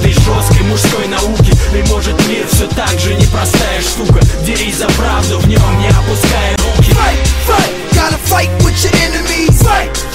этой жесткой мужской науки. И может мир все так же непростая штука. Дерись за правду, в нем не опуская руки. Fight, fight, gotta fight with your enemies. Fight,